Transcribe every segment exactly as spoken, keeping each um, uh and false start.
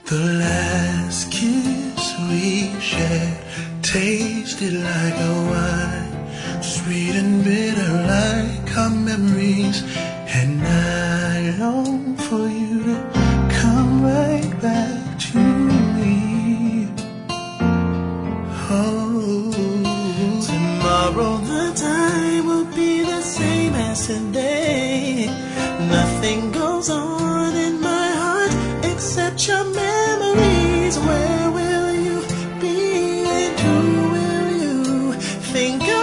The last kiss we shared tasted like a wine, sweet and bitter like our memories. And I long for you to come right back to me. Oh, tomorrow the time will be the same as today. Nothing goes on in my heart except your memories. Where will you be and who will you think of?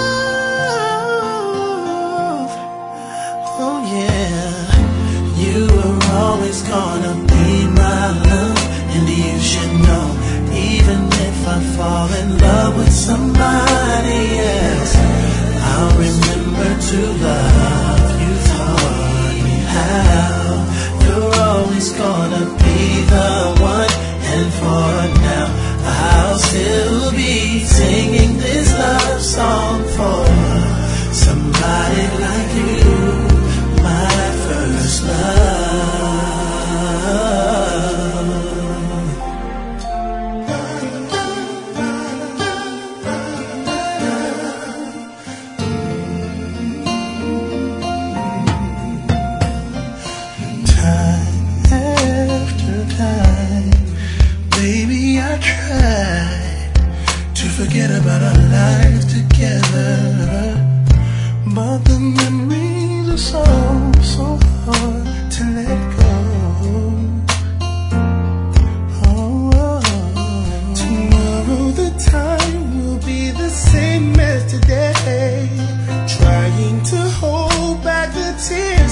Oh yeah, you were always gonna be my love, and you should know, even if I fall in love with somebody else, I'll remember to love you for me. How you're always gonna be the one, and for now I'll still be singing this love song for somebody like you, my first love. Baby, I tried to forget about our life together, but the memories are so, so hard to let go. Oh, oh. Tomorrow the time will be the same as today, trying to hold back the tears